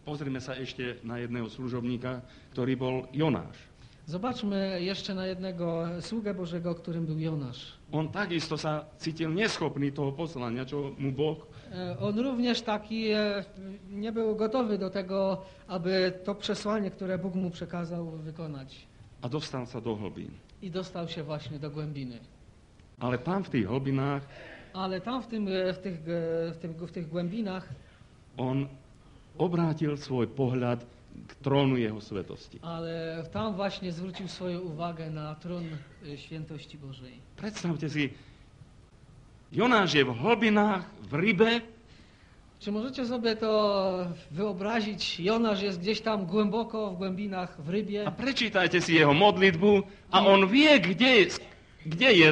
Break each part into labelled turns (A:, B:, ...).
A: Pozrime sa ešte na jedného služobníka, ktorý bol Jonáš.
B: Zobaczmy jeszcze na jednego sługę Bożego, którym był Jonasz.
A: On takisto sa cítil neschopný toho poslania, čo mu Boh.
B: On również taki nie był gotowy do tego, aby to przesłanie, które Bóg mu przekazał, wykonać.
A: A dostal sa do hlbín.
B: I dostał się właśnie do głębiny.
A: Ale tam v tých hlbinách
B: Ale tam w tych głębinach
A: on obrátil svoj pohľad k trónu jeho svetosti.
B: ale tam właśnie zwrócił swoją uwagę na tron świętości Bożej.
A: Predstavte si, Jonáš je v hlbinách, v rybe,
B: Czy możecie sobie to wyobrazić? Jonasz jest gdzieś tam głęboko w głębinach, w rybie.
A: a prečítajte si jeho modlitbu a on vie, kde je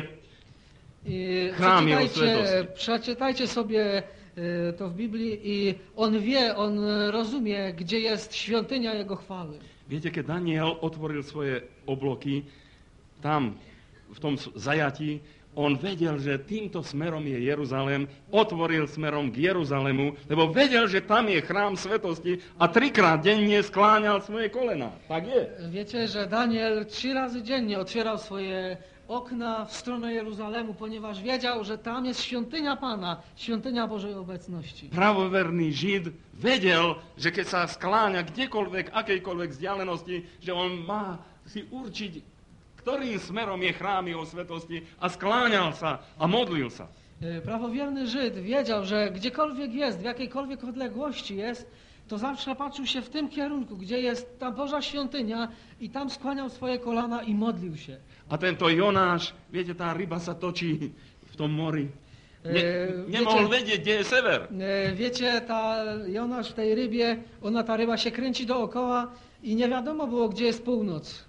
B: I
A: chrám jeho svetosti.
B: przeczytajcie sobie to w Biblii i on wie, on rozumie, gdzie jest świątynia Jego chwały.
A: Viete, keď Daniel otvoril svoje obloky tam, v tom zajatí, on vedel, že týmto smerom je Jeruzalém, otvoril smerom k Jeruzalému, lebo vedel, že tam je chrám svetosti a 3-krát denne skláňal svoje kolená. Tak je.
B: Wiecie, że Daniel 3 razy dziennie otwierał swoje okna w stronę Jeruzalemu, ponieważ wiedział, że tam jest świątynia Pana, świątynia Bożej obecności.
A: Pravoverný Žid vedel, že keď sa skláňa kdekoľvek, akejkoľvek vzdialenosti, že on má si určiť, ktorým smerom je chrám jeho svetosti a skláňal sa a modlil sa.
B: Prawowierny Żyd wiedział, że gdziekolwiek jest, w jakiejkolwiek odległości jest, to zawsze patrzył się w tym kierunku, gdzie jest ta Boża świątynia i tam skłaniał swoje kolana i modlił się.
A: A tento Jonáš, viete, tá ryba sa točí v tom mori. Nemohol vedieť, kde je sever.
B: Wiecie, Jonasz w tej rybie, ta ryba się kręci dookoła i nie wiadomo było, gdzie jest północ.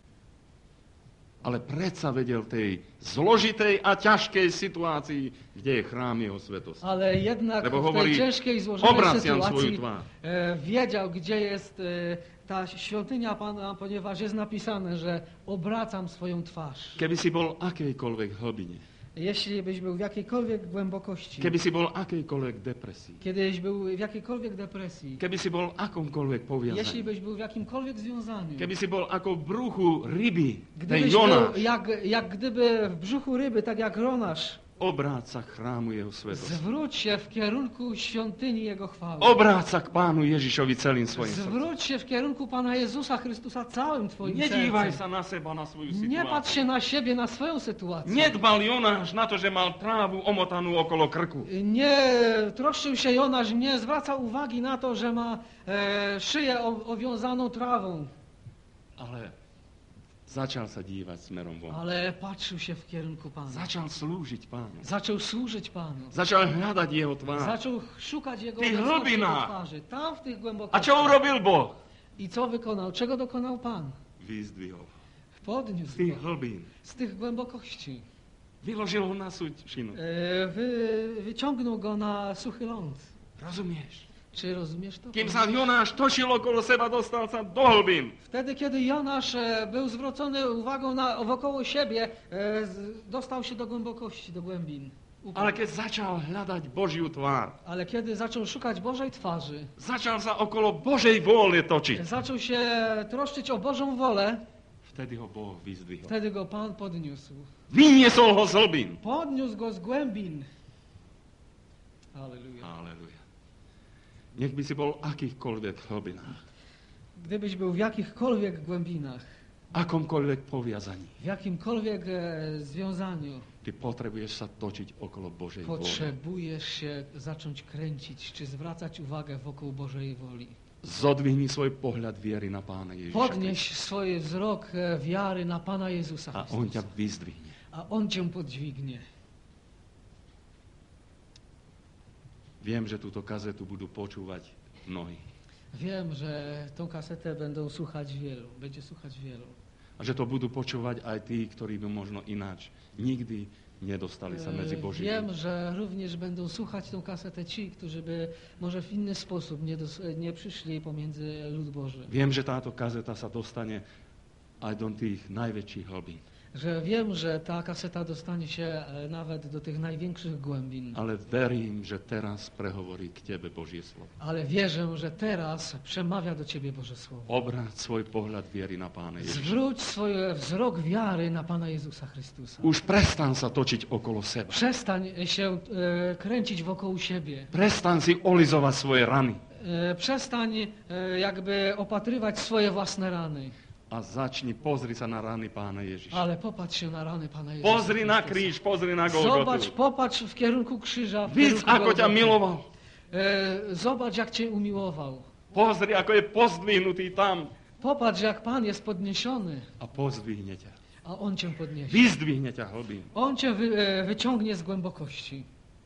A: Ale predsa vedel tej zložitej a ťažkej situácii, kde je chrám jeho svetosti.
B: Ale jednak
A: Lebo
B: w
A: hovorí,
B: tej ciężkiej, złożonej
A: obraciam svoju
B: sytuacji
A: tvár.
B: wiedział, gdzie jest ta świątynia Pana, ponieważ jest napisane, że obracam swoją twarz.
A: Keby si bol akejkoľvek hlbine,
B: Jeśli byś był w jakiejkolwiek głębokości,
A: keby si bol akejkoľvek depresii,
B: kiedyś był w jakiejkolwiek depresji,
A: keby si bol akomkoľvek
B: jeśli
A: poviazaný,
B: byś był w jakimkolwiek związaniu,
A: keby si bol ako v bruchu ryby, ten
B: gdybyś był
A: Jonáš,
B: jak gdyby w brzuchu ryby, tak jak Jonasz,
A: obráť sa k chrámu jeho svetosti.
B: zwróć się w kierunku świątyni Jego chwały.
A: Obráť sa k Pánu Ježišovi celým svojim srdcom.
B: Zwróć się w kierunku Pana Jezusa Chrystusa całym twoim
A: Nedívaj
B: sercem.
A: sa na seba, na svoju
B: Nie patrz
A: situáciu.
B: się na siebie, na swoją sytuację.
A: Nedbal Jonáš na to, že mal trávu omotanú okolo krku.
B: Nie troszczył się Jonasz, nie zwracał uwagi na to, że ma szyję owiązaną trawą,
A: Ale začal sa dívať smerom von.
B: ale patrzył się w kierunku Pana.
A: Začal slúžiť Pánu.
B: Zaczął służyć Panu.
A: Začal hľadať jeho tvár.
B: Zaczął szukać Jego
A: Tych
B: obecności, Jego
A: hlbinách.
B: twarzy. Tam w tych
A: A
B: głębokościach.
A: čo urobil Boh?
B: I co wykonał? Czego dokonał Pan?
A: Vyzdvihol. Z
B: Podniósł
A: tých
B: go
A: hlbín.
B: z tych głębokości.
A: Vyložil ho na súčinu.
B: Wyciągnął go na suchy ląd.
A: Rozumieš?
B: Czy rozumiesz to?
A: Kým sa Jonáš točil okolo seba, dostal sa do hlbín.
B: Wtedy, kiedy Jonasz był zwrócony uwagą wokoło siebie, dostał się do głębokości, do głębin.
A: Ale keď začal hľadať Božiu tvár,
B: Ale kiedy zaczął szukać Bożej twarzy,
A: začal sa okolo Božej vôle točiť,
B: zaczął się troszczyć o Bożą wolę,
A: vtedy ho Boh vyzdvihol.
B: wtedy go Pan podniósł.
A: Vyniesol ho z hlbín.
B: Podniósł go z głębin. Halleluja.
A: Aleluja. Nech by si bol v akýchkoľvek hlbinách,
B: Gdybyś był w jakichkolwiek głębinach,
A: akomkoľvek poviazaní,
B: w jakimkolwiek związaniu,
A: ty potrebuješ sa točiť okolo Božej vôle.
B: potrzebujesz się zacząć kręcić, czy zwracać uwagę wokół Bożej woli.
A: Zodvihni svoj pohľad viery na Pána Ježiša
B: Podnieś
A: Krista.
B: swój wzrok wiary na Pana Jezusa
A: A On ťa
B: Chrystusa,
A: vyzdvihne.
B: a On cię podźwignie.
A: Viem, že túto kazetu budú počúvať mnohí.
B: Wiem, że tą kasetę będzie słuchać wielu.
A: A že to budú počúvať aj tí, ktorí by možno ináč nikdy nedostali sa medzi Boží
B: Wiem,
A: ľud.
B: że również będą słuchać tą kasetę ci, którzy by może w inny sposób nie przyszli pomiędzy lud Boży.
A: Viem, že táto kazeta sa dostane aj do tých najväčších hlbín.
B: że wiem, że ta kaseta dostanie się nawet do tych największych głębin.
A: Ale verím, že teraz prehovorí k tebe Božie slovo.
B: Ale wierzę, że teraz przemawia do ciebie Boże Słowo.
A: Obráť svoj pohľad viery na Pána Ježiša.
B: Zwróć swój wzrok wiary na Pana Jezusa Chrystusa.
A: Už prestan sa točiť okolo seba.
B: Przestań się kręcić wokół siebie.
A: Prestan si olizovať svoje rany.
B: Przestań jakby opatrywać swoje własne rany.
A: A začni, pozri sa na rany Pána Ježiša.
B: Ale popatrz się na rany Pana Jezusa
A: Pozri na
B: Chrystusa.
A: kríž, pozri na
B: Zobacz,
A: Golgotu.
B: popatrz w kierunku krzyża. W
A: Vidz,
B: kierunku
A: ako ťa
B: Golgoty.
A: miloval.
B: Zobacz, jak cię umiłował.
A: Pozri, ako je pozdvihnutý tam.
B: Popatrz, jak Pan jest podniesiony,
A: A pozdvihne ťa.
B: a On cię podniesie.
A: Vyzdvihne ťa hlbín.
B: On cię wyciągnie z głębokości.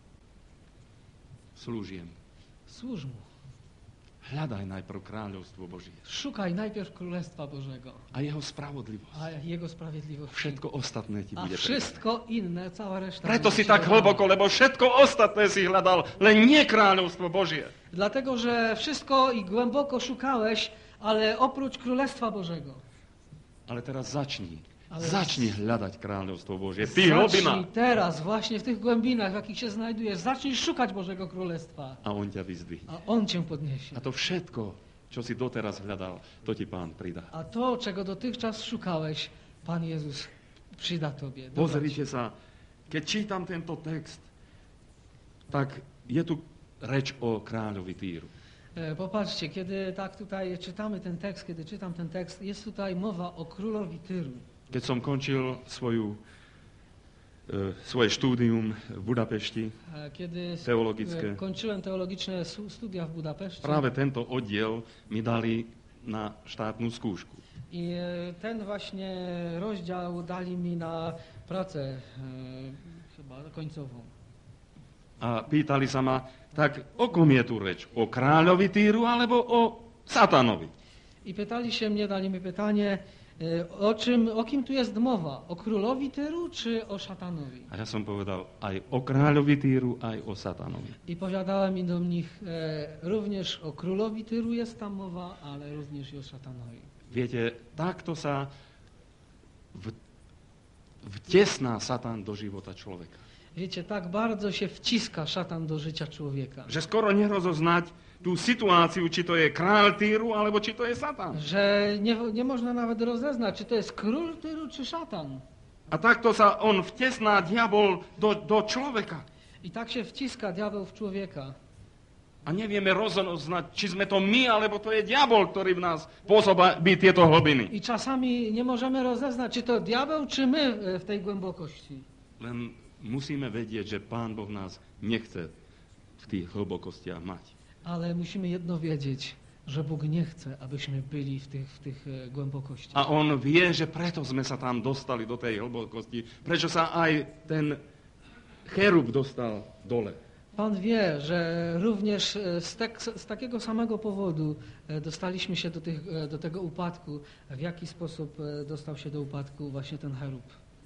A: Slúžiem.
B: Służ Mu.
A: Hľadaj najprv kráľovstvo Božie.
B: Szukaj najpierw Królestwa Bożego,
A: A jeho spravodlivosť.
B: a Jego sprawiedliwości.
A: Všetko ostatné ti
B: A
A: bude pridané.
B: wszystko inne, cała reszta.
A: Preto
B: będzie
A: si
B: ci
A: tak
B: dodana.
A: hlboko, lebo všetko ostatné si hľadal, len nie kráľovstvo Božie.
B: Dlatego, że wszystko i głęboko szukałeś, ale oprócz Królestwa Bożego.
A: Ale teraz začni.
B: Ale-
A: Začni hľadať kráľovstvo Božie. Ty hlbina.
B: Zacznij teraz, właśnie w tych głębinach, w jakich się znajdujesz, zacznij szukać Bożego Królestwa,
A: A on ťa vyzdvihne.
B: a On cię podniesie.
A: A to všetko, čo si doteraz hľadal, to ti Pán pridá.
B: A to, czego dotychczas szukałeś, Pan Jezus przyda tobie. Dobra ci.
A: Pozrite sa, keď čítam tento text, tak je tu reč o kráľovi Týru.
B: Popatrzcie, kiedy tak tutaj czytamy ten tekst, kiedy czytam ten tekst, jest tutaj mowa o królowi Tyru.
A: Keď som končil svoje štúdium v Budapešti,
B: Kiedy
A: Teologické.
B: kończyłem teologiczne studia w Budapeszcie
A: práve tento oddiel mi dali na štátnu skúšku.
B: i ten właśnie rozdział dali mi na pracę chyba końcową.
A: A pýtali sa ma, tak o kom je tu reč? O kráľovi Týru alebo o satanovi?
B: I pytali się mnie, dali mi pytanie, o kim tu jest mowa? O królowi Tyru czy o szatanowi?
A: A ja som povedal aj o kráľovi Týru, aj o satanovi.
B: I powiadałem im do nich, również o królowi Tyru jest tam mowa, ale również i o szatanowi.
A: Viete, takto sa vtesná Satan do života človeka.
B: Wiecie, tak bardzo się wciska szatan do życia człowieka,
A: Že skoro nerozoznať tú situáciu, či to je kráľ Týru, alebo či to je Satan.
B: że nie można nawet rozeznać, czy to jest król Tyru, czy szatan.
A: A takto sa on vtesná diabol do človeka.
B: I tak się wciska diabeł w człowieka.
A: A nevieme rozoznať, či sme to my, alebo to je diabol, ktorý v nás pôsobí tieto hlbiny.
B: I czasami nie możemy rozeznać, czy to diabeł, czy my w tej głębokości.
A: Len musíme vedieť, že Pán Boh nás nechce v tých hlbokostiach mať.
B: Ale musimy jedno wiedzieć, że Bóg nie chce, abyśmy byli w tych głębokościach.
A: A on vie, že preto sme sa tam dostali do tej hlbokosti. Prečo sa aj ten cherub dostal dole.
B: Pan wie, że również z takiego samego powodu dostaliśmy się do tego upadku. W jaki sposób dostał się do upadku właśnie ten cherub?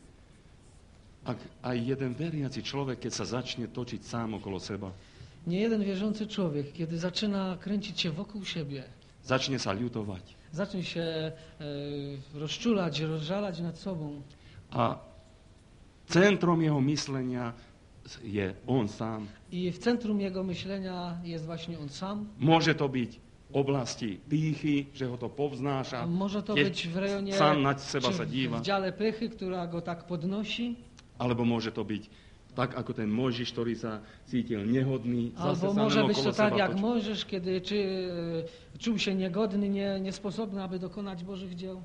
A: Ak aj jeden veriaci človek, keď sa začne točiť sám okolo seba,
B: Nie jeden wierzący człowiek, kiedy zaczyna kręcić się wokół siebie,
A: začne sa ľutovať
B: zacznie się rozczulać, rozżalać nad sobą
A: a centrom jeho myslenia je on sám.
B: i w centrum jego myślenia jest właśnie on sam,
A: Môže to byť oblasti pýchy, že ho to
B: a
A: povznáša,
B: może to
A: keď
B: być w rejonie
A: sám na seba
B: czy
A: sa díva,
B: w dziale pychy, która go tak podnosi,
A: alebo môže to byť tak, ako ten Mojžiš, ktorý sa cítil nehodný, zase
B: albo
A: sa
B: może
A: len
B: być
A: okolo
B: to tak
A: seba
B: jak
A: točil.
B: Mojżesz, kiedy czuł się niegodny, niesposobny, aby dokonać Bożych dzieł.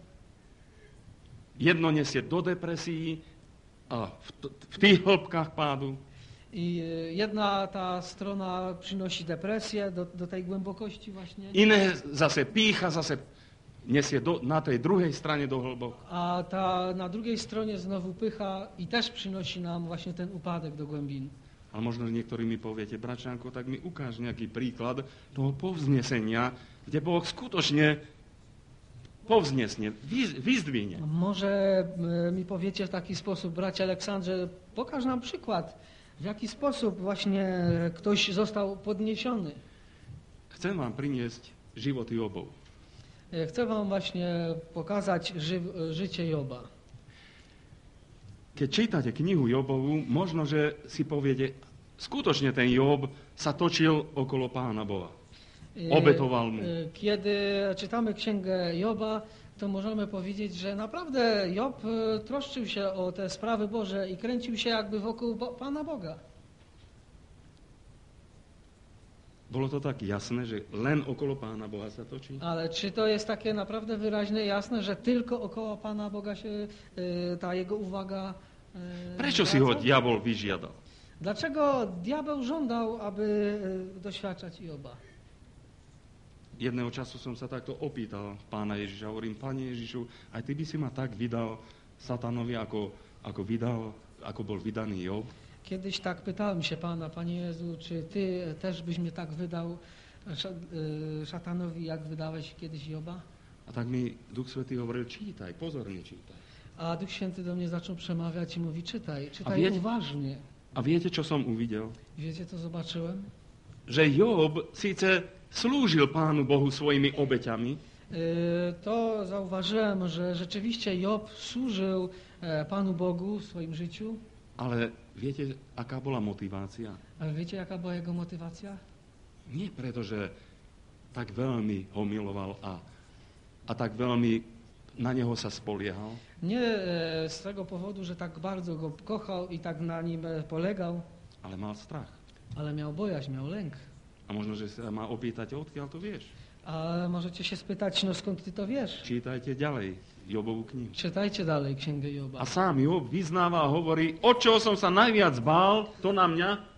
A: Jedno nesie do depresí a v tých hĺbkach pádu,
B: I jedna ta strona przynosi depresję do tej głębokości właśnie,
A: iné zase pýcha, zase nesie na tej druhej strane do hĺbok.
B: a ta na drugiej stronie znowu pycha i też przynosi nam właśnie ten upadek do głębin.
A: Ale možno niektorí mi poviete, bračanko, tak mi ukáž nejaký príklad toho povznesenia, kde Boh skutočne povznesne, vyzdvihne.
B: Może mi powiecie w taki sposób, bracie Aleksandrze, pokaż nam przykład, w jaki sposób właśnie ktoś został podniesiony.
A: Chcem vám priniesť životy obov.
B: Chcę wam właśnie pokazać życie Joba.
A: keď čítate knihu Jobovú, možno, že si poviete, skutočne ten Job sa točil okolo Pána Boha. Obetował mu.
B: Kiedy czytamy Księgę Joba, to możemy powiedzieć, że naprawdę Job troszczył się o te sprawy Boże i kręcił się jakby wokół Pana Boga.
A: Bolo to tak jasné, že len okolo Pána Boha sa točí?
B: Ale czy to jest takie naprawdę wyraźne, jasne, że tylko około Pana Boga się ta jego uwaga
A: Prečo si ho
B: zwraca?
A: diabol vyžiadal?
B: Dlaczego diabeł żądał, aby doświadczać Joba?
A: Jedného času som sa takto opýtal Pána Ježiša. Hovorím, Pane Ježišu, aj ty by si ma tak vydal satanovi, ako bol vydaný Job?
B: Kiedyś tak pytałem się Pana, Panie Jezu, czy Ty też byś mnie tak wydał szatanowi, jak wydałeś kiedyś Joba?
A: A tak mi Duch Svätý hovoril, čítaj, pozorne čítaj.
B: A Duch Święty do mnie zaczął przemawiać i mówi, czytaj uważnie.
A: A viete, čo som uvidel?
B: Wiecie, co zobaczyłem?
A: Že Job síce slúžil Pánu Bohu svojimi obeťami,
B: To zauważyłem, że rzeczywiście Job służył Panu Bogu w swoim życiu.
A: ale viete, aká bola motivácia?
B: Ale wiecie, jaka była jego motywacja?
A: Nie preto, že tak veľmi ho miloval a tak veľmi na neho sa spoliehal,
B: Nie z tego powodu, że tak bardzo go kochał i tak na nim polegał,
A: ale mal strach.
B: ale miał bojaźń, miał lęk.
A: A možno, že sa má opýtať, odkiaľ to vieš?
B: A możecie się spytać, no skąd ty to wiesz?
A: Čítajte ďalej Jobovú knihu.
B: Czytajcie dalej Księgę Joba.
A: A sám Job vyznáva a hovorí, od čoho som sa najviac bál, to na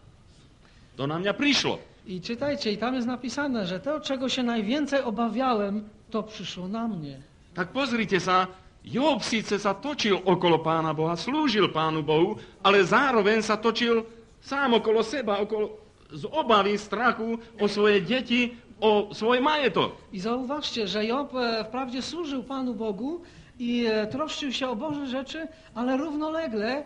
A: mňa prišlo.
B: I czytajcie, i tam jest napisane, że to, czego się najwięcej obawiałem, to przyszło na mnie.
A: Tak pozrite sa, Job síce sa točil okolo Pána Boha, slúžil Pánu Bohu, ale zároveň sa točil sám okolo seba, z obavy, strachu o svoje deti, o svoj majetok.
B: I zauważcie, że Job wprawdzie służył Panu Bogu i troszczył się o Boże rzeczy, ale równolegle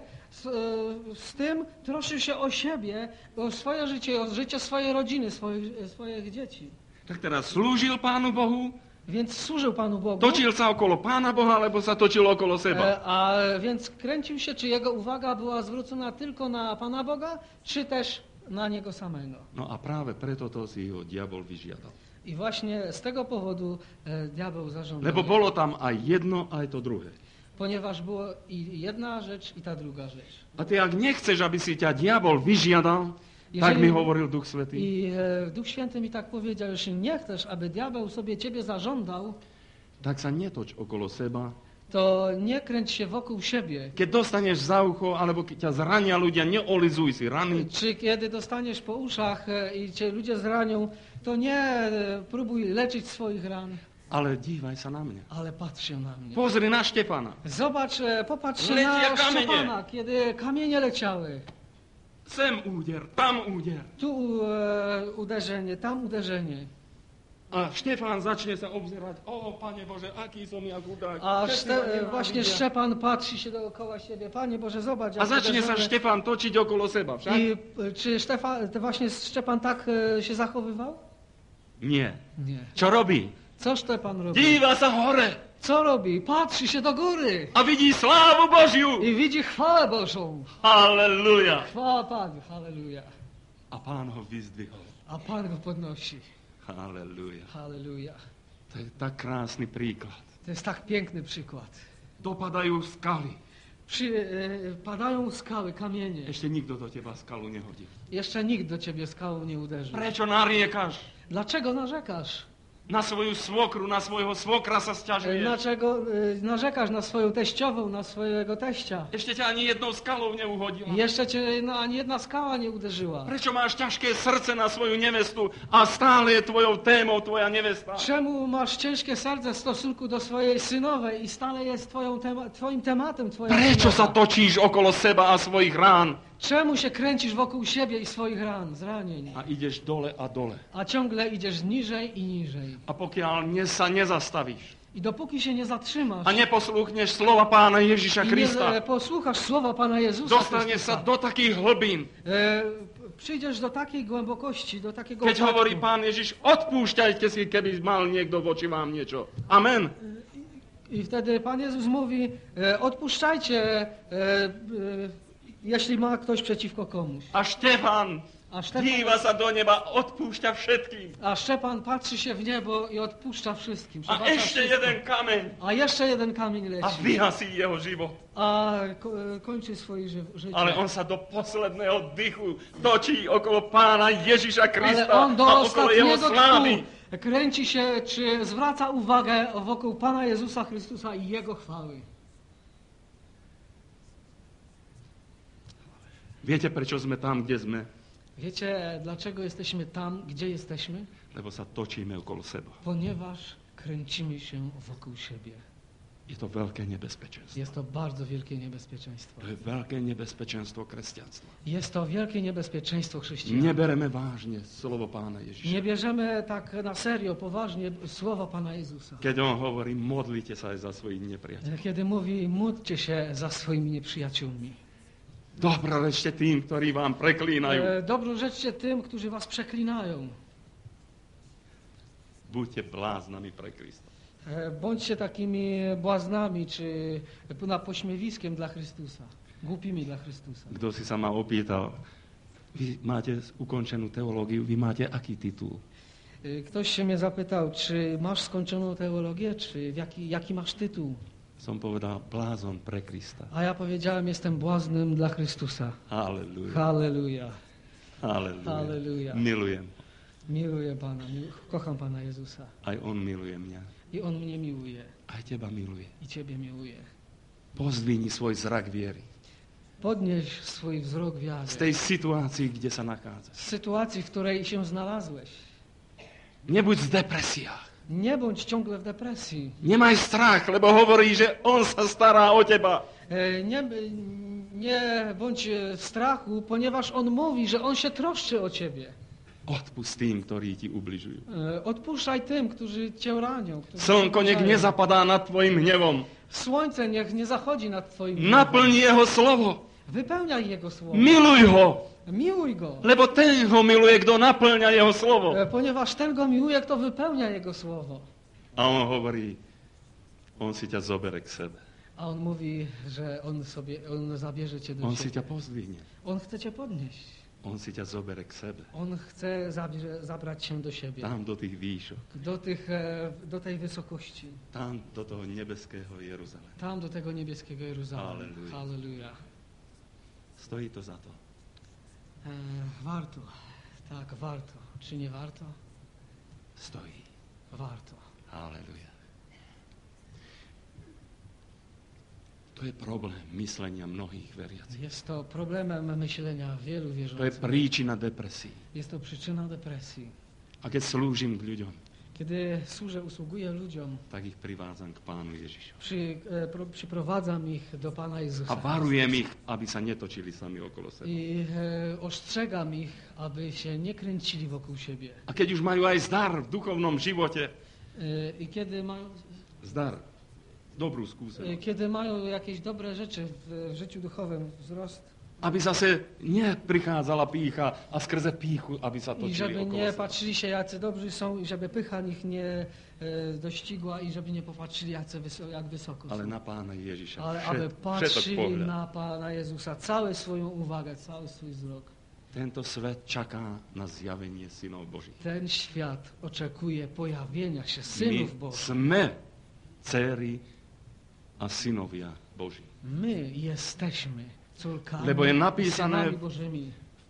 B: z tym troszczył się o siebie, o swoje życie, o życie swojej rodziny, swoich dzieci.
A: Tak teraz slúžil Pánu Bohu,
B: Więc służył Panu Bogu.
A: točil sa okolo Pána Boha, alebo sa točil okolo seba.
B: A więc kręcił się, czy jego uwaga była zwrócona tylko na Pana Boga, czy też na niego samego.
A: No a práve preto to si ho diabol vyžiadal.
B: I właśnie z tego powodu diabeł zażądał.
A: Lebo bolo tam aj jedno, aj to druhé.
B: Ponieważ była i jedna rzecz, i ta druga rzecz.
A: A ty, ak nechceš, aby si ťa diabol vyžiadal, tak mi hovoril Duch Svätý,
B: I Duch Święty mi tak powiedział, jeśli nie chcesz, aby diabeł sobie ciebie zażądał,
A: tak sa netoč okolo seba.
B: to nie kręć się wokół siebie.
A: Keď dostaneš za ucho, alebo keď ťa zrania ľudia, neolizuj si rany.
B: Czy kiedy dostaniesz po uszach i cię ludzie zranią, to nie próbuj leczyć swoich ran,
A: Ale dívaj sa na mňa.
B: ale patrz się na mnie.
A: Pozri na Štefana.
B: Zobacz, popatrz się
A: Lecia
B: na
A: kamienie.
B: Szczepana, kiedy kamienie leciały.
A: Sem úder, tam úder.
B: Tu uderzenie, tam uderzenie.
A: A Štefán začne sa obzerať. O, Pane Bože, aký som ja chudák.
B: A
A: Všetci ma nenávidia.
B: właśnie Szczepan patrzy się dookoła siebie. Panie Boże, zobacz.
A: A
B: jak
A: začne sa
B: uderzone.
A: Štefán točiť okolo seba, však?
B: I czy właśnie Szczepan tak się zachowywał?
A: Nie.
B: Nie.
A: Čo robí?
B: Co Szczepan robi?
A: Díva sa hore
B: Co robi? Patrzy się do góry
A: a vidí slávu Božiu.
B: i widzi chwałę Bożą.
A: Halleluja.
B: Chwała Panu, halleluja.
A: A Pán ho vyzdvihol.
B: A Pan go podnosi.
A: Halleluja.
B: Halleluja.
A: To je tak krásny príklad.
B: To jest tak piękny przykład.
A: Dopadajú skaly.
B: Padają skały, kamienie.
A: Ešte nikto do teba skalu nehodil.
B: Jeszcze nikt do ciebie skałą nie uderzył.
A: Prečo nariekaš?
B: Dlaczego narzekasz?
A: Na svoju svokru, na svojho svokra sa sťažuješ.
B: Dlaczego narzekasz na swoją teściową, na swojego teścia?
A: Ešte ťa ani jednou skalou neuhodila.
B: Jeszcze cię ani jedna skała nie uderzyła.
A: Prečo máš ťažké srdce na svoju nevestu a stále je tvojou témou tvoja nevesta?
B: Czemu masz ciężkie serce w stosunku do swojej synowej i stale jest twoim tematem twoja
A: Prečo sa
B: synowa?
A: točíš okolo seba a svojich rán
B: Czemu się kręcisz wokół siebie i swoich ran, zranień?
A: a ideš dole a dole?
B: A ciągle idziesz niżej i niżej.
A: A pokiaľ sa nezastavíš
B: I dopóki się nie zatrzymasz
A: a neposlúchneš slova Pána Ježiša
B: i
A: Krista,
B: nie posłuchasz słowa Pana Jezusa
A: dostaneš sa
B: Chrystusa,
A: do takých hlbín,
B: przyjdziesz do takiej głębokości, do takiego
A: keď
B: upadku.
A: hovorí Pán Ježiš, odpúšťajte si, keby mal niekto voči vám niečo. Amen.
B: I wtedy Pan Jezus mówi, odpuszczajcie, jeśli ma ktoś przeciwko komuś.
A: A Štefan
B: A Štefan,
A: díva sa do neba, odpúšťa všetkým.
B: a Szczepan patrzy się w niebo i odpuszcza wszystkim.
A: A
B: przebacza
A: ešte
B: wszystko.
A: jeden kameň
B: A jeszcze jeden kamień
A: a
B: leci.
A: vyhasí jeho život.
B: A kończy swoje życie.
A: Ale on sa do posledného dychu točí okolo Pána Ježiša
B: Ale
A: Krista
B: on do
A: a okolo jeho
B: ostatniego
A: slávy.
B: tchu kręci się, czy zwraca uwagę wokół Pana Jezusa Chrystusa i Jego chwały.
A: Viete, prečo sme tam, kde sme?
B: Wiecie, dlaczego jesteśmy tam, gdzie jesteśmy?
A: Lebo sa točíme okolo seba.
B: Ponieważ kręcimy się wokół siebie.
A: Je to veľké nebezpečenstvo.
B: Jest to bardzo wielkie niebezpieczeństwo.
A: To je veľké nebezpečenstvo kresťanstva.
B: Jest to wielkie niebezpieczeństwo chrześcijan.
A: Nebereme vážne slovo Pána Ježiša.
B: Nie bierzemy tak na serio, poważnie słowa Pana Jezusa.
A: Keď on hovorí, modlite sa aj za svojich nepriateľov.
B: Kiedy mówi, módlcie się za swoimi nieprzyjaciółmi.
A: Dobrorečte tým, ktorí vám preklínajú.
B: Dobrorzeczcie tym, którzy was przeklinają.
A: Buďte bláznami pre Krista.
B: Bądźcie takimi błaznami, czy na pośmiewiskiem dla Chrystusa. Głupimi dla Chrystusa.
A: Kto si sa ma opýtal, vy máte ukončenú teológiu, vy máte aký titul?
B: Ktoś się mnie zapytał, czy masz skończoną teologię, czy jaki masz tytuł?
A: Som povedal, blázon pre Krista.
B: A ja powiedziałem, jestem błaznem dla Chrystusa.
A: Halleluja.
B: Halleluja.
A: Halleluja.
B: Halleluja.
A: Milujem.
B: Miluję Pana, kocham Pana Jezusa.
A: Aj on miluje mňa.
B: I On mnie miłuje.
A: Aj teba miluje.
B: I Ciebie miłuje.
A: Pozdvihni svoj zrak viery.
B: Podnieś swój wzrok wiary.
A: Z tej situácii, kde sa nachádzaš.
B: Z sytuacji, w której się znalazłeś.
A: Nebuď v depresiách.
B: Nie bądź ciągle w depresji.
A: Nemaj strach, lebo hovorí, že on sa stará o teba.
B: Nie bądź w strachu, ponieważ On mówi, że On się troszczy o Ciebie.
A: Odpust tým, ktorí ti ubližujú.
B: Odpuszczaj tym, którzy Cię ranią.
A: Slnko nech nezapadá nad tvojim hnevom.
B: Słońce niech nie zachodzi nad Twoim
A: Naplň jeho slovo.
B: Wypełniaj Jego słowo.
A: Miluj ho,
B: Miłuj Go.
A: lebo ten ho miluje, kto naplňa jeho slovo.
B: Ponieważ ten Go miłuje, kto wypełnia Jego słowo.
A: A on hovorí, on si ťa zobere k sebe.
B: A On mówi, że On zabierze Cię do
A: On si
B: siebie.
A: ťa pozdvihne.
B: On chce Cię podnieść.
A: On si ťa zobere k sebe.
B: On chce zabrać się do siebie.
A: Tam do tých výšok.
B: Do tej wysokości.
A: Tam do toho nebeského Jeruzalema.
B: Tam do tego niebieskiego Jeruzalema.
A: Halleluja.
B: Halleluja.
A: Stojí to za to.
B: Warto. Tak, warto. Czy nie warto?
A: Stojí.
B: Warto.
A: Halleluja. To je problém myslenia mnohých veriacich.
B: Jest to problemem myślenia wielu
A: To je
B: wierzących.
A: príčina depresí.
B: Jest to przyczyna depresji.
A: A keď slúžim k ľuďom,
B: Kiedy usługuję ludziom,
A: tak ich privádzam k Pánu Ježišu.
B: przyprowadzam ich do Pana Jezusa.
A: A varujem ich, aby sa netočili sami okolo seba.
B: I ostrzegam ich, aby się nie kręcili wokół siebie.
A: A keď už majú aj zdar v duchovnom živote,
B: I kiedy mają,
A: zdar, dobrú skúsenosť,
B: kiedy mają jakieś dobre rzeczy w życiu duchowym, wzrost,
A: aby zase neprichádzala pýcha a skrze pýchu, aby sa
B: i
A: točili
B: żeby
A: okolo
B: nie
A: seba.
B: patrzyli się, jacy dobrzy są, i żeby pycha ich nie dościgła, i żeby nie popatrzyli, jak wysoko
A: Ale
B: są.
A: na Pána Ježiša.
B: Ale aby
A: Všetok
B: patrzyli
A: pohľad.
B: na Pana Jezusa, całą swoją uwagę, cały swój wzrok.
A: Tento svet čaká na zjavenie synov Božích.
B: Ten świat oczekuje pojawienia się
A: My
B: synów Bożych.
A: sme dcery a synovia Boží.
B: My jesteśmy córkami
A: Lebo je
B: i
A: napísané
B: synami Bożymi.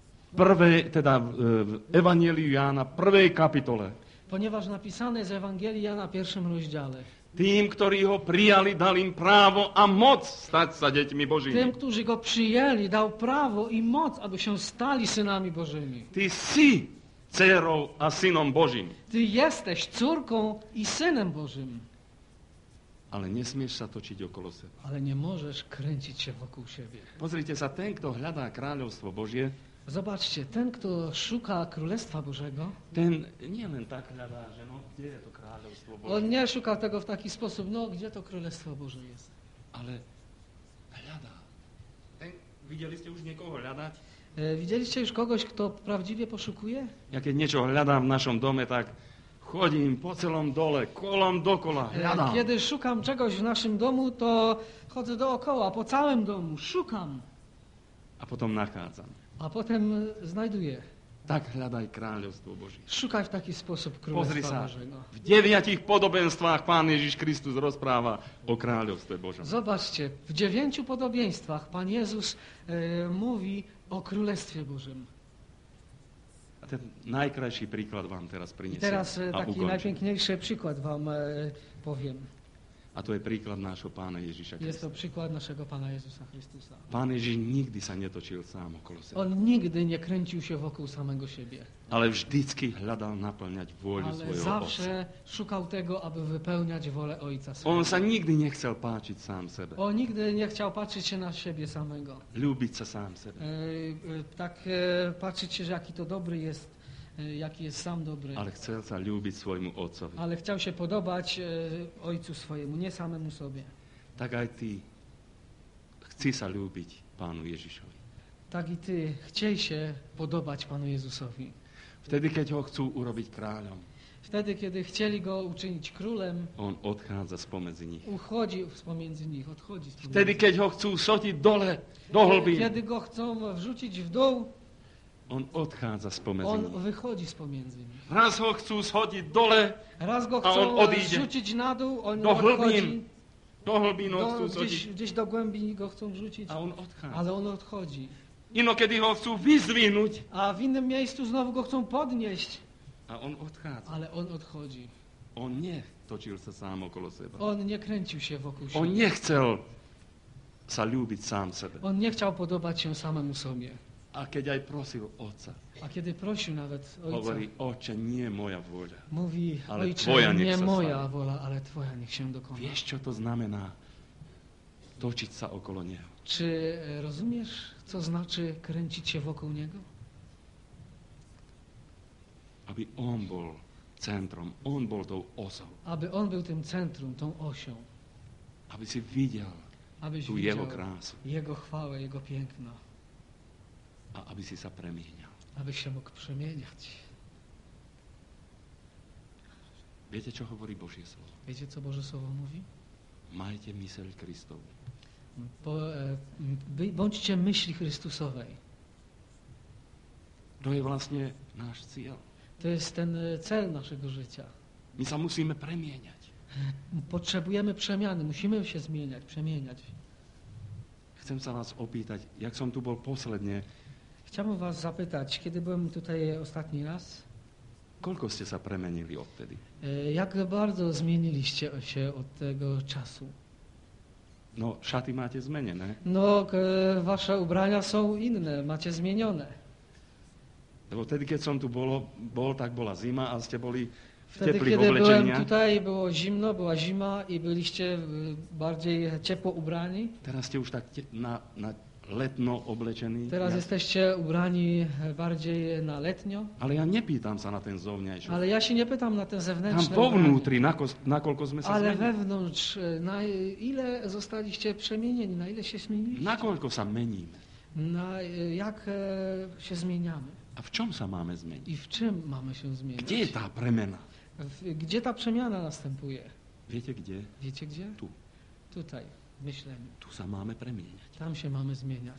A: V Evangeliu Jána, 1. kapitole.
B: Ponieważ napisane jest Ewangelii Jana w 1 rozdziale.
A: Tým, ktorí ho prijali, dal im právo a moc stať sa deťmi Božími.
B: Tym, którzy Go przyjęli, dał prawo i moc, aby się stali synami Bożymi.
A: Ty si dcerou a synom Božím.
B: Ty jesteś córką i synem Bożym.
A: Ale nesmieš sa točiť okolo seba.
B: Ale nie możesz kręcić się wokół siebie.
A: Pozrite sa, ten, kto hľadá kráľovstvo Božie,
B: Zobaczcie, ten, kto szuka Królestwa Bożego,
A: ten nie len tak hľadá, že no, kde je to kráľovstvo Božie,
B: on nie szuka tego w taki sposób, no gdzie to Królestwo Boże jest.
A: ale hľadá. Videli ste už niekoho hľadať?
B: Widzieliście już kogoś, kto prawdziwie poszukuje?
A: Ja keď niečo hľadám v našom dome, tak Chodím po celom dole, kolom dokola, hľadám.
B: Kiedy szukam czegoś w naszym domu, to chodzę dookoła, po całym domu, szukam,
A: A potom nachádzam.
B: a potem znajduję.
A: Tak hľadaj kráľovstvo Božie.
B: Szukaj w taki sposób
A: Pozri
B: Królestwa
A: sa,
B: Bożego.
A: v 9 podobenstvách Pán Ježiš Kristus rozpráva o kráľovstve Božom.
B: Zobaczcie, w 9 podobieństwach Pan Jezus mówi o Królestwie Bożym.
A: A ten najkrajší príklad vám teraz
B: I
A: prinesiem
B: teraz
A: a
B: taki
A: ukončím.
B: najpiękniejszy przykład wam powiem.
A: A to je príklad nášho Pána Ježiša
B: Jest
A: Krista.
B: to przykład naszego Pana Jezusa Chrystusa.
A: Pán Ježiš nikdy sa netočil sám okolo seba,
B: On nigdy nie kręcił się wokół samego siebie,
A: ale vždycky hľadal naplňať vôľu
B: ale
A: svojho Otca.
B: zawsze szukał tego, aby wypełniać wolę Ojca
A: On
B: swojego.
A: sa nikdy nechcel páčiť sám sebe,
B: On nigdy nie chciał patrzeć się na siebie samego.
A: ľúbiť sa sám sebe,
B: Tak patrzeć się, że jaki to dobry jest, jaki jest sam dobry.
A: ale chcel sa ľúbiť svojmu Otcovi.
B: Ale chciał się podobać Ojcu swojemu, nie samemu sobie.
A: Tak aj ty chci sa ľúbiť Pánu Ježišovi.
B: Tak i ty chciej się podobać Panu Jezusowi.
A: Vtedy, keď ho chcú urobiť kráľom,
B: Wtedy, kiedy chcieli go uczynić królem,
A: on odchádza spomedzi nich.
B: uchodzi pomiędzy nich, odchodzi z
A: Vtedy, keď ho chcú sotiť dole, do hlbín,
B: Kiedy go chcą wrzucić w dół,
A: on odchádza spomedzi
B: on
A: nich.
B: wychodzi z pomiędzy nich.
A: Raz ho chcú schodiť dole,
B: Raz go
A: A on
B: chcą
A: odejdzie.
B: wrzucić na dół, on
A: Do
B: odchodzi.
A: hlbín, do hlbín ho chcú sotiť
B: Gdzieś do głębi go chcą wrzucić,
A: a on odchádza.
B: ale on odchodzi.
A: Inokedy ho chcú vyzvihnúť
B: A w innym miejscu znowu go chcą podnieść,
A: a on odchádza.
B: ale on odchodzi.
A: On netočil sa sám okolo seba.
B: On nie kręcił się wokół
A: On
B: siebie.
A: nechcel sa ľúbiť sám sebe.
B: On nie chciał podobać się samemu sobie.
A: A keď aj prosil Otca,
B: A kiedy prosił nawet Ojca,
A: hovorí, Otče, nie moja vôľa.
B: mówi,
A: Ale
B: Ojcze,
A: Twoja niech
B: nie
A: sa
B: moja
A: stane.
B: wola, ale Twoja niech się dokona.
A: Vieš, čo to znamená? Točiť sa okolo Neho.
B: Czy rozumiesz, co znaczy kręcić się wokół Niego?
A: Aby On bol centrom, On bol tou osou.
B: Aby On był tym centrum, tą osią.
A: Aby si videl
B: Abyś
A: tú
B: widział
A: Jeho krásu.
B: Jego chwałę, Jego piękno.
A: A aby si sa premienial.
B: Abyś się mógł przemieniać.
A: Viete, čo hovorí Božie slovo?
B: Wiecie, co Boże Słowo mówi?
A: Majte myseľ Kristovu.
B: Bądźcie myśli Chrystusowej.
A: To je vlastne náš cieľ.
B: To jest ten cel naszego życia.
A: My sa musíme premieňať.
B: Potrzebujemy przemiany, musimy się zmieniać, przemieniać.
A: Chcem sa vás opýtať, jak som tu bol posledne,
B: Chciałbym was zapytać, kiedy byłem tutaj ostatni raz,
A: koľko ste sa premenili odtedy?
B: jak bardzo zmieniliście się od tego czasu?
A: No, šaty máte zmenené.
B: No, wasze ubrania są inne, macie zmienione.
A: Lebo vtedy, keď som tu bol, tak bola zima a ste boli v
B: Wtedy,
A: teplých
B: kiedy byłem
A: oblečeniach.
B: tutaj, było zimno, była zima i byliście bardziej ciepło ubrani.
A: Teraz ste už tak na letno oblečení.
B: Teraz jesteście ubrani bardziej na letnio.
A: Ale ja nepýtam sa na ten zovňajší.
B: Ale ja się nie pytam na ten
A: Tam
B: zewnętrzny
A: povnútri, nakoľko sme sa
B: ale
A: zmenili.
B: wewnątrz, na ile zostaliście przemienieni, na ile się zmieniliście,
A: Nakoľko sa meníme.
B: na jak się zmieniamy
A: A v čom sa máme zmeniť?
B: i w czym mamy się zmieniać.
A: Kde je tá premena?
B: Gdzie ta przemiana następuje?
A: Viete kde?
B: Wiecie gdzie?
A: Tu.
B: Tutaj, w myśleniu.
A: Tu sa máme premieňať.
B: Tam się mamy zmieniać.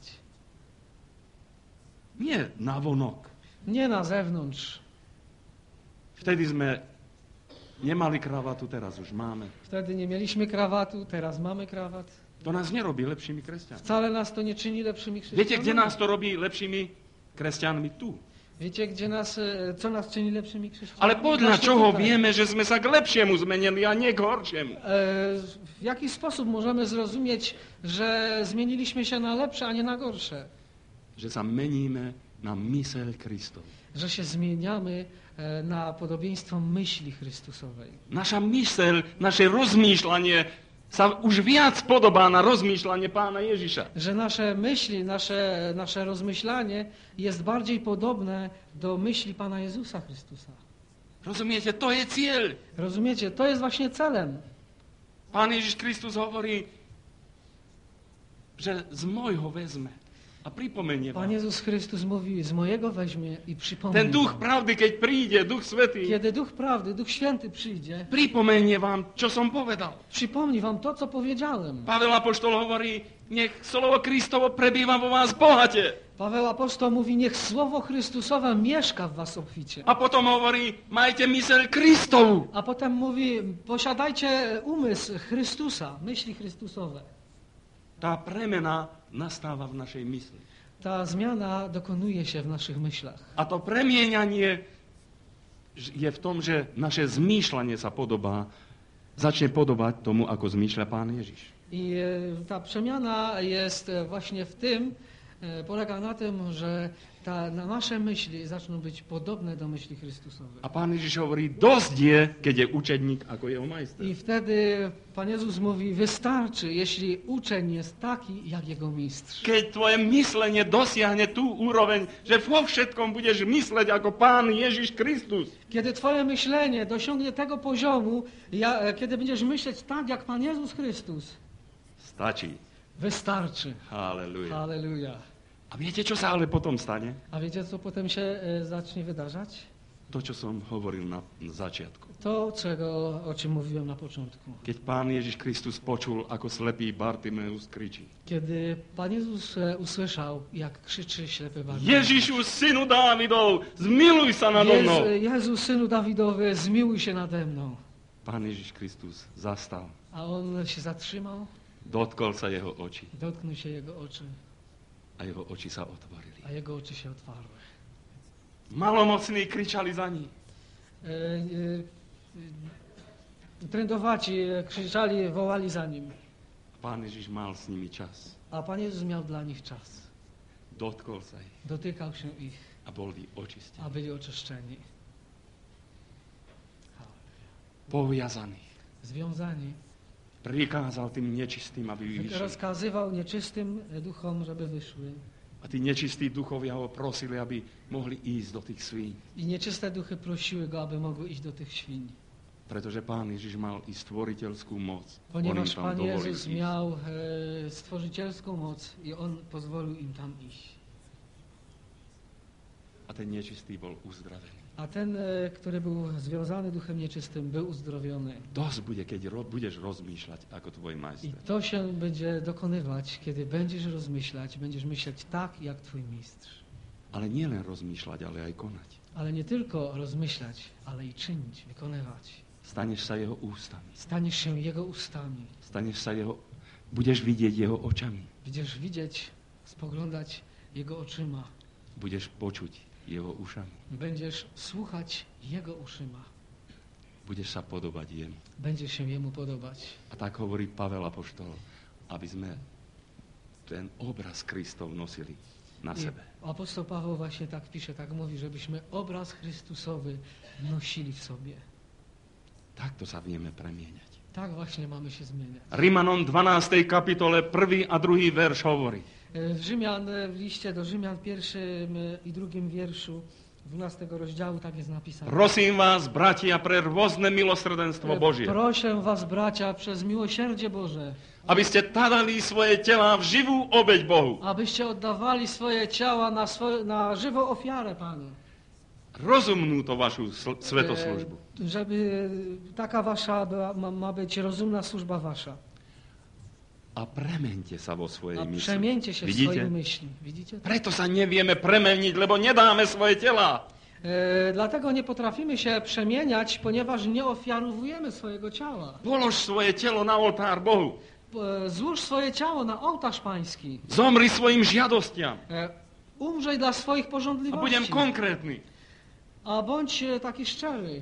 A: Nie navonok.
B: Nie na zewnątrz.
A: Vtedy sme nemali kravatu, teraz už máme.
B: Wtedy nie mieliśmy krawatu, teraz mamy krawat.
A: To nás nerobí lepšími kresťanmi.
B: Wcale nas to nie czyni lepszymi
A: Viete,
B: chrześcijanami.
A: kde nás to robí lepšími kresťanmi? Tu.
B: Wiecie, gdzie co nas czyni lepszymi chrześcijanami?
A: Ale podľa
B: Właśnie
A: čoho
B: tutaj.
A: vieme, že sme sa k lepšiemu zmenili a nie k horšiemu?
B: W jaki sposób możemy zrozumieć, że zmieniliśmy się na lepsze, a nie na gorsze?
A: Že sa meníme na myseľ Kristovu.
B: Że się zmieniamy na podobieństwo myśli Chrystusowej.
A: Naša myseľ, naše rozmýšľanie sa už viac podobá na rozmýšľanie Pána Ježiša.
B: Że nasze myśli, nasze rozmyślanie jest bardziej podobne do myśli Pana Jezusa Chrystusa.
A: Rozumiete? To je cieľ.
B: Rozumiecie? To jest właśnie celem.
A: Pán Ježiš Kristus hovorí, že z môjho vezme A pripomenie
B: Pan
A: vám.
B: Jezus Chrystus mówi, z mojego weźmie i przypomni
A: Ten duch
B: wam.
A: pravdy, keď príde, Duch Svätý,
B: Kiedy Duch Prawdy, Duch Święty przyjdzie,
A: pripomenie vám, čo som povedal.
B: przypomni wam to, co powiedziałem.
A: Pavel Apoštol hovorí, nech slovo Kristovo prebýva vo vás bohate.
B: Paweł Apostoł mówi, niech Słowo Chrystusowe mieszka w was obficie.
A: A potom hovorí, majte myseľ Kristovu.
B: A potem mówi, posiadajcie umysł Chrystusa, myśli Chrystusowe.
A: Tá premena nastáva v našej mysli.
B: Ta zmiana dokonuje się w naszych myślach.
A: A to premieňanie je v tom, že naše zmýšľanie sa začne podobať tomu, ako zmýšľa Pán Ježiš.
B: I ta przemiana jest właśnie w tym, polega na tym, że nasze myśli zaczną być podobne do myśli Chrystusowych.
A: A Pán Ježiš hovorí, dosť je, keď je učedník ako jeho majster.
B: I wtedy Pan Jezus mówi, wystarczy, jeśli uczeń jest taki, jak jego mistrz.
A: Keď tvoje myslenie dosiahne tú úroveň, že vo všetkom budeš mysleť ako Pán Ježiš Kristus.
B: Kiedy twoje myślenie dosiągnie tego poziomu, kiedy będziesz myśleć tak, jak Pan Jezus Chrystus,
A: Stačí.
B: wystarczy.
A: Halleluja.
B: Halleluja.
A: A viete, čo sa ale potom stane?
B: A wiecie, co potem się zacznie wydarzać?
A: To, čo som hovoril na začiatku.
B: To, o czym mówiłem na początku.
A: Keď Pán Ježiš Kristus počul, ako slepý Bartimeus kričí.
B: Kiedy Pan Jezus usłyszał, jak krzyczy ślepy Bartimeus.
A: Ježišu, synu Dávidov, zmiluj sa nado mnou.
B: Jezu, synu Dawidowy, zmiłuj się nade mną.
A: Pán Ježiš Kristus zastal,
B: A on się zatrzymał,
A: dotkol sa jeho očí
B: dotknął się jego oczy,
A: a jeho oči sa otvorili.
B: a jego oczy się otwarły.
A: Malomocní kričali za ním.
B: Trędowaci krzyczali, wołali za nim.
A: Pán Ježiš mal s nimi čas.
B: A Pan Jezus miał dla nich czas.
A: Dotkol sa ich
B: Dotykał się ich,
A: a boli očistení.
B: a byli oczyszczeni.
A: Poviazaní.
B: Związani.
A: Prikázal tým nečistým, aby vyšli.
B: Rozkazywał nieczystym duchom, żeby wyszły.
A: A tí nečistí duchovia ho prosili, aby mohli ísť do tých svíň.
B: I nieczyste duchy prosiły go, aby mogły iść do tych świń.
A: Pretože Pán Ježiš mal i stvoriteľskú moc.
B: Ponieważ
A: On im tam
B: Pan
A: dovolil
B: Jezus
A: ísť.
B: miał stworzycielską moc i On pozwolił im tam iść.
A: A ten nečistý bol uzdravený.
B: A ten, który był związany duchem nieczystym, był uzdrowiony.
A: Dosť bude, keď budeš rozmýšľať ako tvoj
B: I
A: majster.
B: to się będzie dokonywać, kiedy będziesz rozmyślać, będziesz myśleć tak, jak Twój mistrz.
A: Ale nielen rozmýšľať, ale aj konať.
B: Ale nie tylko rozmyślać, ale i czynić, wykonywać.
A: Staneš sa jeho ústami.
B: Staniesz się Jego ustami.
A: Budeš vidieť jeho očami.
B: Będziesz widzieć, spoglądać Jego oczyma.
A: Budeš počuť jeho ušami.
B: Będziesz słuchać Jego uszyma.
A: Budeš sa podobať jemu.
B: Będziesz się Jemu podobać.
A: A tak hovorí Pavel Apoštol, aby sme ten obraz Kristov nosili na
B: I
A: sebe.
B: apostoł Paweł właśnie tak pisze, tak mówi, żebyśmy obraz Chrystusowy nosili w sobie.
A: Takto sa vieme premieňať.
B: Tak właśnie mamy się zmieniać.
A: Rimanom 12. kapitole 1. a 2. verš hovorí.
B: W liście do Rzymian 1. i 2. wierszu 12 rozdziału tak jest napisane.
A: Prosím vás, bratia, pre rôzne milosrdenstvo Božie,
B: Proszę was, bracia, przez miłosierdzie Boże,
A: aby ste tadali svoje tela v živú obeť Bohu.
B: abyście oddawali swoje ciała na żywą ofiarę Panu.
A: Rozumnú to vašu svetoslužbu.
B: Żeby taka wasza ma być rozumna służba wasza.
A: A premente sa vo svojej
B: A
A: mysli.
B: przemieńcie się w
A: Vidíte?
B: swojej myśli. Widzicie?
A: Preto sa nevieme premeniť, lebo nedáme svoje tela.
B: Dlatego nie potrafimy się przemieniać, ponieważ nie ofiarowujemy swojego ciała.
A: Polož svoje telo na oltár Bohu.
B: Złóż swoje ciało na ołtarz pański.
A: Zomri svojim žiadostiam.
B: Umrzej dla swoich
A: A
B: pożądliwości.
A: budem konkrétny.
B: A bądź taki szczery.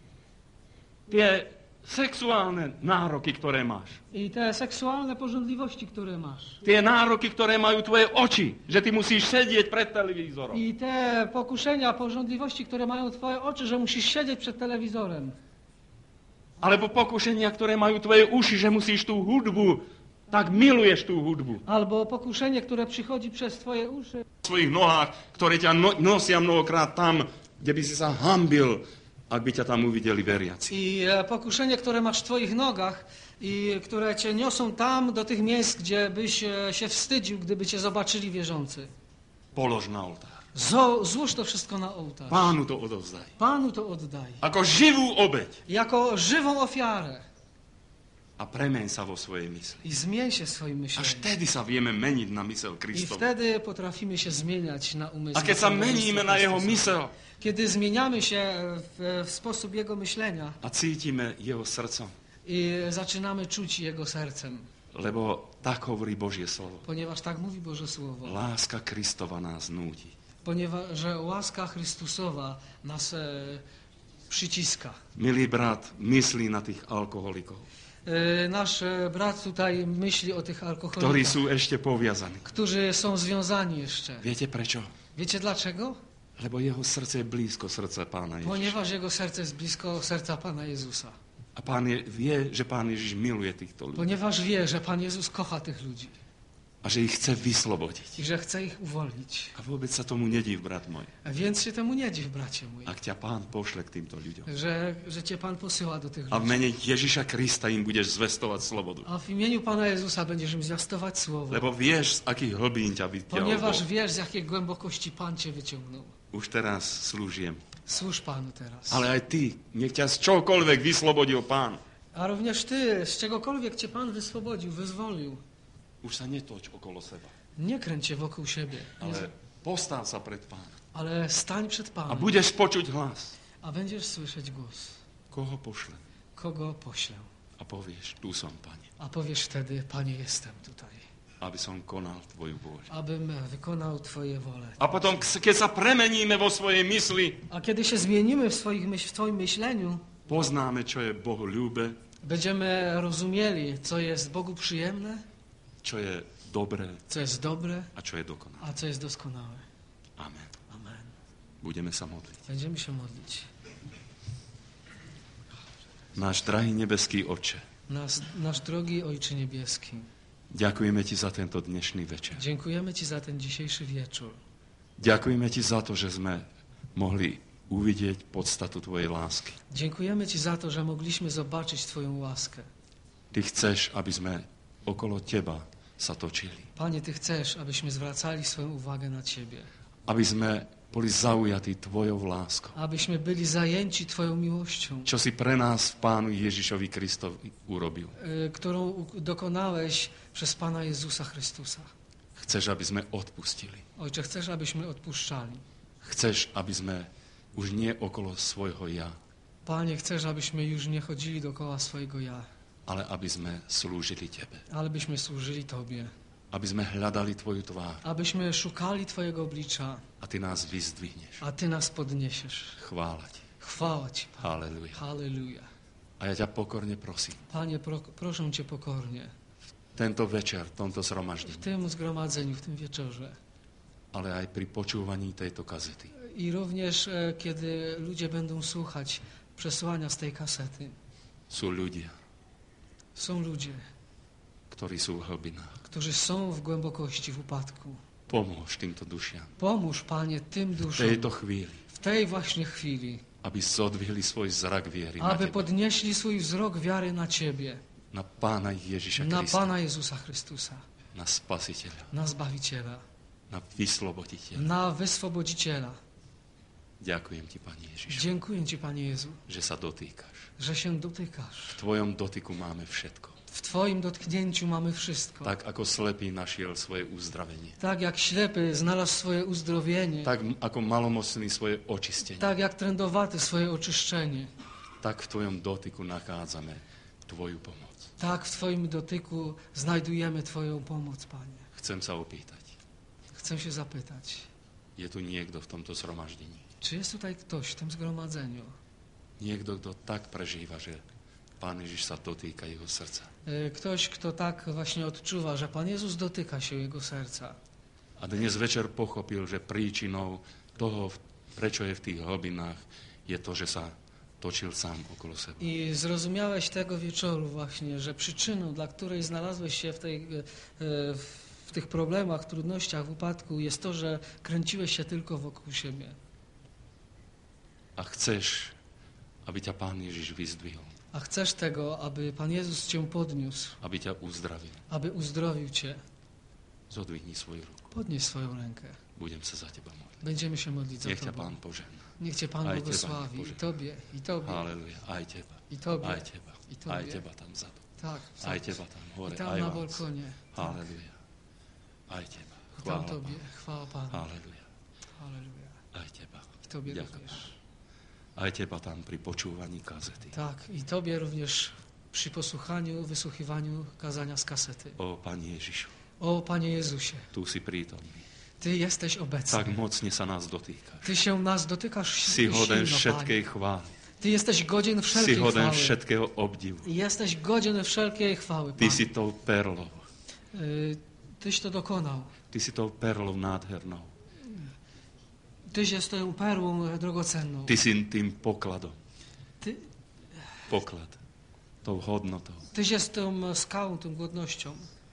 A: Tie sexuálne nároky, ktoré máš.
B: I te seksualne pożądliwości, które masz.
A: Tie nároky, ktoré majú tvoje oči. Že ty musíš sedieť pred televízorom.
B: I te pokuszenia, pożądliwości, które mają twoje oczy, że musisz siedzieć przed telewizorem.
A: Alebo pokušenia, ktoré majú tvoje uši, že musíš tú hudbu, tak miluješ tú hudbu.
B: Albo pokuszenie, które przychodzi przez twoje uszy.
A: V svojich nohách, ktoré ťa nosia mnohokrát tam, kde by si sa hambil ak by ťa tam uvideli veriaci.
B: I pokuszenie, które masz w twoich nogach i które cię niosą tam do tych miejsc, gdzie byś się wstydził, gdyby cię zobaczyli wierzący.
A: Polož na oltár.
B: Złóż to wszystko na ołtarz.
A: Pánu to odovzdaj.
B: Panu to oddaj.
A: Ako živú obeť.
B: Jako żywą ofiarę.
A: A premeň sa vo svojej mysli.
B: I zmień się swoim
A: Až
B: myśleniem.
A: vtedy sa vieme meniť na mysel
B: I
A: Kristovu.
B: wtedy potrafimy się zmieniać na umysł.
A: A keď sa meníme na jeho mysel
B: Kiedy zmieniamy się w sposób jego myślenia
A: a cítime jeho srdcom,
B: i zaczynamy czuć jego sercem,
A: lebo tak hovorí Božie slovo.
B: ponieważ tak mówi Boże Słowo.
A: Láska Kristova nás núti.
B: Ponieważ że łaska Chrystusowa nas przyciska.
A: Milý brat, myslí na tých alkoholikov,
B: Nasz brat tutaj myśli o tych
A: ktorí
B: alkoholikach,
A: sú ešte poviazaní.
B: którzy są związani jeszcze.
A: Viete prečo?
B: Wiecie dlaczego?
A: Lebo jeho srdce je blízko srdca Pána Ježiša.
B: Ponieważ jego serce jest blisko serca Pana Jezusa.
A: A vie, že Pán Ježiš miluje týchto ľudí.
B: Ponieważ wie, że Pan Jezus kocha tych ludzi
A: A že ich chce vyslobodiť.
B: i że chce ich uwolnić.
A: A vôbec sa tomu nedív, brat môj.
B: A więc się temu nie dziw, bracie mój,
A: Ak ťa Pán pošle k týmto ľuďom.
B: że cię Pan posyła do tych
A: A v
B: ludzi.
A: mene Ježiša Krista im budeš zvestovať slobodu.
B: A w imieniu Pana Jezusa będziesz im zwiastować słowo.
A: Lebo vieš, z akých hlbín ťa vyťahol
B: Ponieważ
A: Boh.
B: wiesz, z jakiej głębokości Pan cię wyciągnął.
A: Už teraz slúžiem.
B: Służ Panu teraz.
A: Ale aj ty, nech ťa z čokoľvek vyslobodil Pán.
B: A również ty, z czegokolwiek cię Pan wyswobodził, wyzwolił,
A: Už sa netoč okolo seba.
B: nie kręć się wokół siebie,
A: Ale postav sa pred Pána.
B: ale stań przed
A: A
B: Panem,
A: budeš počuť hlas.
B: a będziesz słyszeć głos.
A: Koho pošle?
B: Kogo poślę?
A: A povieš, tu som, Pane.
B: A powiesz wtedy, Panie, jestem tutaj,
A: Aby som konal Tvoju vôľu.
B: abym wykonał Twoje wolę.
A: A potom, keď sa premeníme vo svojej mysli,
B: A kiedy się zmienimy w Twoim myśleniu,
A: poznáme, čo je Bohu ľúbe,
B: będziemy rozumieli, co jest Bogu przyjemne,
A: čo je dobré
B: co jest dobre,
A: a čo je dokonalé.
B: a co jest doskonałe.
A: Amen.
B: Amen.
A: Budeme sa modliť.
B: Będziemy się modlić.
A: Náš drahý nebeský Otče,
B: Nasz drogi Ojcze Niebieski,
A: ďakujeme Ti za tento dnešný večer.
B: dziękujemy Ci za ten dzisiejszy wieczór.
A: Ďakujeme Ti za to, že sme mohli uvidieť podstatu Tvojej lásky.
B: Dziękujemy Ci za to, że mogliśmy zobaczyć Twoją łaskę.
A: Ty chceš, aby sme okolo Teba sa točili.
B: Panie, Ty chcesz, abyśmy zwracali swoją uwagę na Ciebie.
A: Aby sme boli zaujatí Tvojou láskou.
B: Abyśmy byli zajęci Twoją miłością,
A: Čo si pre nás v Pánu Ježišovi Kristovi urobil.
B: którą dokonałeś przez Pana Jezusa Chrystusa.
A: Chceš, aby sme odpustili.
B: Ojcze, chcesz, abyśmy odpuszczali.
A: Chceš, aby sme už nie okolo svojho ja,
B: Panie, chcesz, abyśmy już nie chodzili dookoła swojego ja,
A: ale aby sme slúžili Tebe.
B: ale byśmy służyli Tobie.
A: Aby sme hľadali Tvoju tvár
B: Abyśmy szukali Twojego oblicza,
A: a Ty nás vyzdvihneš.
B: a Ty nas podniesiesz.
A: Chvála Ti.
B: Chwała Ci, Panie.
A: Halleluja.
B: Halleluja.
A: A ja ťa pokorne prosím,
B: Panie, proszę Cię pokornie,
A: tento večer, v tomto
B: w
A: zhromaždení,
B: tym zgromadzeniu, w tym wieczorze
A: ale aj pri počúvaní tejto kazety,
B: i również kiedy ludzie będą słuchać przesłania z tej kasety,
A: sú ľudia,
B: są ludzie,
A: ktorí sú v hlbinách.
B: którzy są w głębokości, w upadku.
A: Pomôž týmto dušiam
B: Pomóż, Panie, tym
A: v
B: duszom
A: tejto chvíli,
B: w tej właśnie chwili,
A: aby zodvihli svoj zrak viery na
B: aby
A: Teba,
B: podnieśli swój wzrok wiary na Ciebie,
A: na Pána Ježiša
B: na
A: Krista,
B: Pana Jezusa Chrystusa,
A: na Spasiteľa,
B: na Zbawiciela,
A: na Vysloboditeľa.
B: na Wyswobodziciela.
A: Ďakujem Ti, Pane Ježišu,
B: Dziękuję Ci, Panie Jezu,
A: že sa dotýkaš.
B: że się dotykasz.
A: V Tvojom dotyku máme všetko.
B: W Twoim dotknięciu mamy wszystko.
A: Tak ako slepý našiel svoje uzdravenie.
B: Tak jak ślepy znalazł swoje uzdrowienie,
A: Tak ako malomocný svoje očistenie.
B: tak jak trędowaty swoje oczyszczenie,
A: Tak v Tvojom dotyku nachádzame Tvoju pomoc.
B: tak w Twoim dotyku znajdujemy Twoją pomoc, Panie.
A: Chcem sa opýtať,
B: Chcę się zapytać,
A: je tu niekto v tomto zhromaždení?
B: czy jest tutaj ktoś w tym zgromadzeniu,
A: Niekto, kto tak prežíva, že Pán Ježiš sa dotýka jeho srdca.
B: ktoś, kto tak właśnie odczuwa, że Pan Jezus dotyka się jego serca.
A: A dnes večer pochopil, že príčinou toho, prečo je v tých hlbinách, je to, že sa točil sám okolo seba.
B: I zrozumiałeś tego wieczoru właśnie, że przyczyną, dla której znalazłeś się w tych problemach, trudnościach, w upadku, jest to, że kręciłeś się tylko wokół siebie.
A: A chceš, aby ťa Pán Ježiš vyzdvihol,
B: a chcesz tego, aby Pan Jezus Cię podniósł,
A: aby ťa uzdravil,
B: aby uzdrowił Cię,
A: zodvihni svoju ruku.
B: podnieś swoją rękę.
A: Budem sa za teba modliť.
B: Będziemy się modlić za
A: Nech ťa
B: Tobą.
A: Pán požehná.
B: Niech Cię Pan
A: Aj Teba
B: błogosławi.
A: niech
B: I Tobie, i Tobie,
A: Haleluja. Aj teba.
B: i Tobie.
A: Aj teba.
B: I Tobie.
A: Aj teba tam vzadu.
B: Tak,
A: Aj teba tam
B: i
A: hore.
B: tam
A: Aj
B: na
A: vás.
B: balkonie. Tak.
A: Haleluja. Aj teba.
B: I tam
A: Chvála
B: Tobie.
A: Pánu.
B: Chwała Panu.
A: Haleluja.
B: Halleluja.
A: Aj teba.
B: I Tobie
A: Ďakujem.
B: również.
A: Aj teba tam pri počúvaní kazety.
B: Tak, i Tobie również przy posłuchaniu, wysłuchiwaniu kazania z kasety.
A: O, Pani Ježišu,
B: O Panie Jezusie,
A: tu si prítomný.
B: Ty jesteś obecny.
A: Tak mocne sa nás dotýkaš.
B: Ty się nas dotykasz
A: Si hoden
B: silno,
A: všetkej
B: Panie.
A: chvály.
B: Ty jesteś godzien
A: Si
B: wszelkiej
A: hoden
B: chwały.
A: všetkého obdivu.
B: Jesteś godzien wszelkiej chwały,
A: Ty
B: Panie.
A: si tou perlou.
B: Tyś to dokonał.
A: Ty si tou perlou nádhernou.
B: Tyś jest tą perłą drogocenną.
A: Ty si tým pokladom.
B: Ty,
A: Poklad. Tou hodnotou.
B: Tyś jest tą skałą, tą godnością.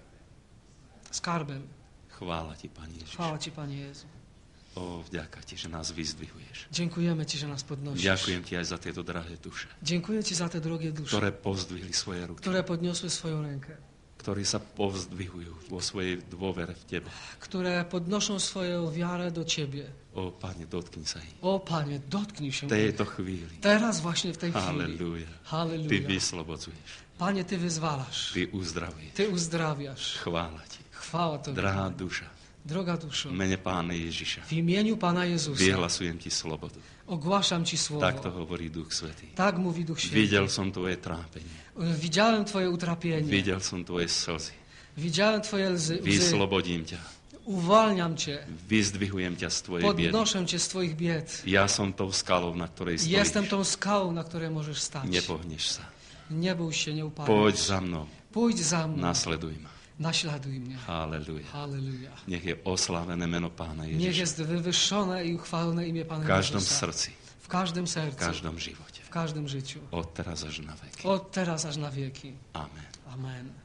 B: Skarbem.
A: Chvála Ti, Pani Ježiš.
B: Chwała Ci, Panie Jezu.
A: O, vďaka Ti, že nás vyzdvihuješ.
B: Dziękujemy Ci, że nas podnosisz.
A: Ďakujem Ti aj za tieto drahé duše,
B: Dziękuję Ci za te drogie dusze,
A: ktoré pozdvihli svoje ruky,
B: które podniosły swoją rękę,
A: ktorí sa povzdvihujú vo svojej dôvere v Tebe.
B: które podnoszą swoją wiarę do Ciebie.
A: O, Pane, dotkni sa ich.
B: O Panie, dotknij się
A: V
B: ich.
A: tejto chvíli.
B: Teraz właśnie w tej chwili.
A: Halleluja. Ty
B: Halleluja.
A: vyslobodzuješ.
B: Panie, Ty wyzwalasz.
A: Ty uzdravuješ.
B: Ty uzdrawiasz.
A: Chvála Ti.
B: Chwała Tobie.
A: Drahá duša,
B: Droga duszo,
A: v mene Pána Ježiša
B: w imieniu Pana Jezusa
A: vyhlasujem Ti slobodu.
B: ogłaszam Ci słowo.
A: Tak to hovorí Duch Svätý.
B: Tak mówi Duch Święty.
A: Videl som Tvoje trápenie.
B: Widziałem Twoje utrapienie.
A: Videl som Tvoje slzy.
B: Widziałem Twoje łzy.
A: Vyslobodím ťa.
B: Uwalniam Cię.
A: Vyzdvihujem ťa z Tvojej biedy.
B: Podnoszę Cię z Twoich bied.
A: Ja som tou skalou, na ktorej
B: Jestem
A: stojíš.
B: tą skałą, na której możesz stać.
A: Nepohneš sa.
B: Nie bój się, nie
A: Poď
B: upadniesz.
A: za mnou.
B: Pójdź za mną.
A: Nasleduj ma.
B: Naśladuj mnie.
A: Halleluja.
B: Halleluja.
A: Nech je oslávené meno Pána
B: Niech
A: Ježiša.
B: jest wywyższone i uchwalone imię Pana
A: V každom
B: Jezusa.
A: srdci,
B: W każdym
A: v
B: sercu.
A: každom živote.
B: W każdym życiu.
A: Od teraz až na veky.
B: Od teraz aż na wieki.
A: Amen.
B: Amen.